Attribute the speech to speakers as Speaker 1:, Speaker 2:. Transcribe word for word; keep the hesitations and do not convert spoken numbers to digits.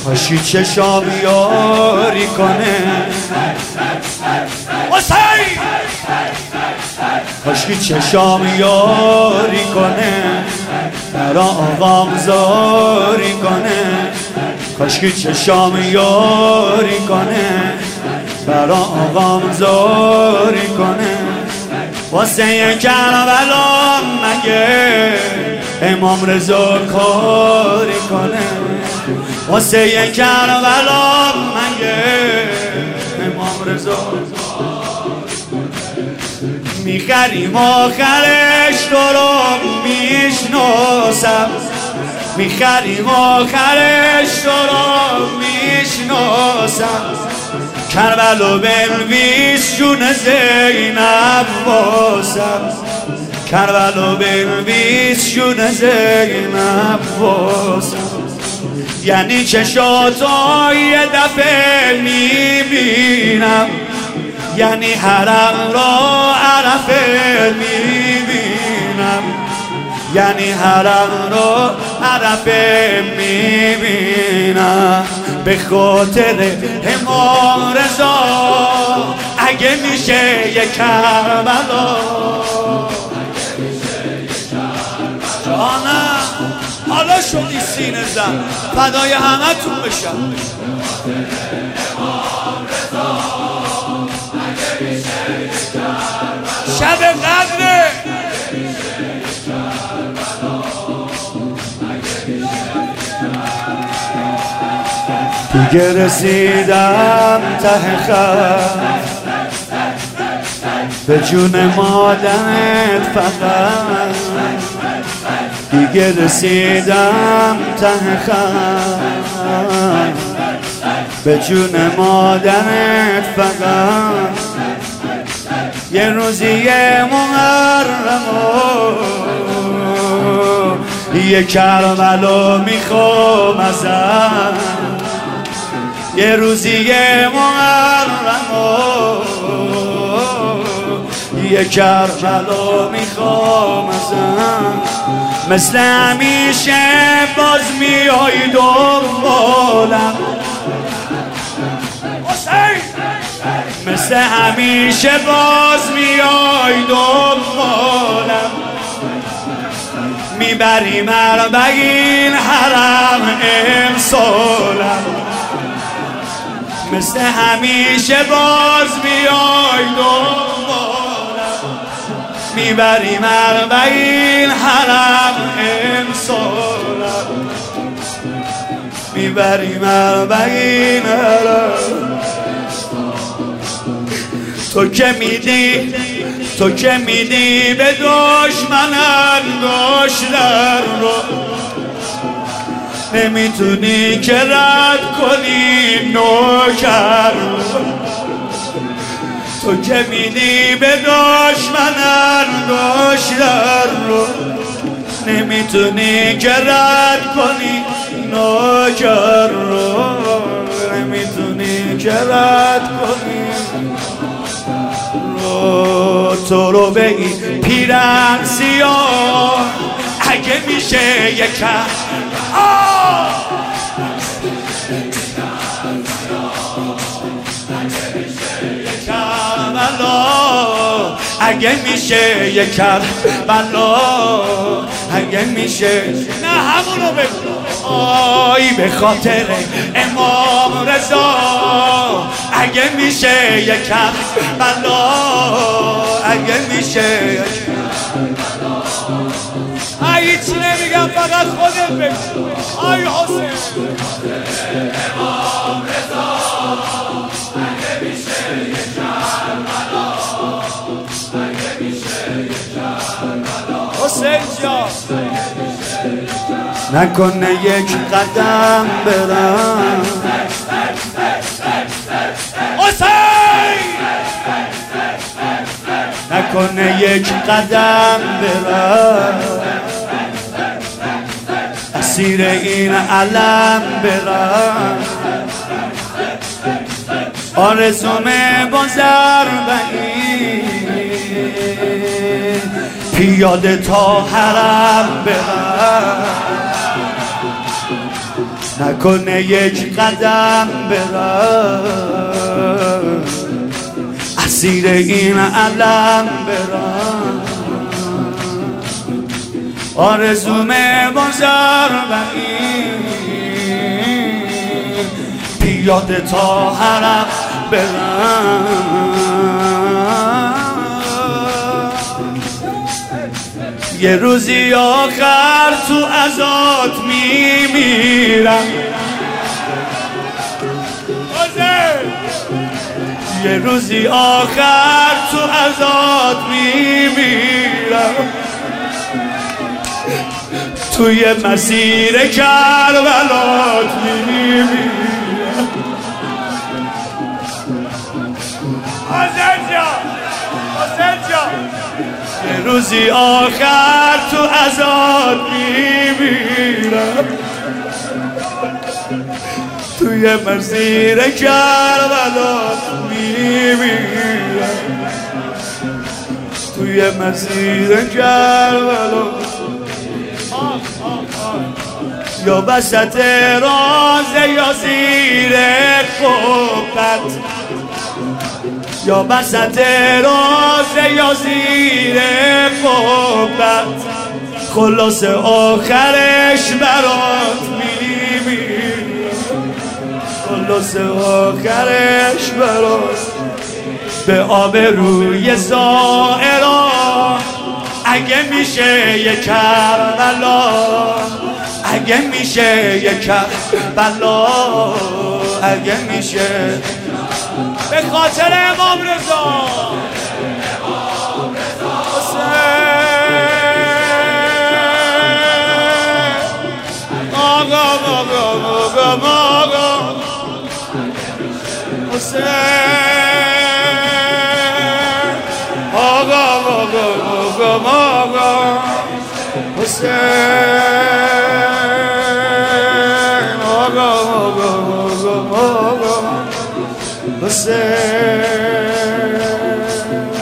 Speaker 1: کاشی چشام یاری کنه حسین، کاشی چشام یاری کنه برا آقام زاری کنه، کاشکی چشام یاری کنه برا آقام زاری کنه. واسه کربلا مگه امام رضا کاری کنه، واسه کربلا مگه امام رضا میخریم آخرش تو رو میشناسم، میخریم آخرش تو رو میشناسم. کربلا بنویس جون زینب واسم، کربلا بنویس جون زینب واسم. یعنی چشاتو یه دفعه میبینم، یعنی حرم را عرفه میبینم، یعنی حرم را عرفه میبینم. به خاطر امام رضا اگه میشه یک کربلا، جانم حالا شدی سینه زن فدای همه تون بشم. شب قدره دیگه رسیدم ته خط، به جون مادرت فقط. دیگه رسیدم ته خط، به جون مادرت فقط. یه روزی محرم یه کربلا میخوام ازم، یه روزی محرم یه کربلا میخوام ازم. مثل همیشه باز میای دنبالم حسین، مثل همیشه باز میای دنبالم. میبری مربعین حرم امسالم، مثل همیشه باز میای دنبالم. میبری مربعین حرم امسالم، میبری مربعین حرم. تو که میدی تو که میدی به دشمن انگشتر رو، نمیتونی که رد کنی نوکر رو. تو که میدی به دشمن انگشتر رو، نمیتونی که رد کنی نوکر رو، نمیتونی که رد کنی. تو رو بگی پیرن سیاه اگه میشه یکم کربلا، اگه میشه یک کربلا، اگه میشه نه همونو بگو. آی به خاطر امام رضا اگه میشه یک کربلا، اگه میشه یک کربلا. هیچی نمیگم فقط خودت بگو. آی حسین امام رضا اگه میشه یک کربلا، اگه میشه یک کربلا. حسین جان نکنه یک قدم برم، حسین نکنه یک قدم برم، اسیر این علم برم. آرزومه با ضربه‌ای پیاده تا حرم برم. نکنه یک قدم برم اسیر این علم برم آرزومه بازار بقیم پیاده تا حرم برم یه روزی آخر تو ازات میمیرم یه روزی آخر تو ازات میمیرم توی مسیر کربلات میمیرم حسین جان حسین جان یه روزی آخر تو ازات میمیرم توی مسیر کربلات میمیرم توی مسیر کربلات یا وسط راز یا زیر قبت یا وسط راز یا زیر قبت خلاص آخرش برات میمیرم خلاص آخرش برات به آبروی زائران اگه میشه یک کربلا اگه میشه یک کربلا اگه میشه به خاطر امام رضا آقا آقا آقا آقا حسین آقا آقا آقا آقا حسین آقا آقا آقا آقا حسین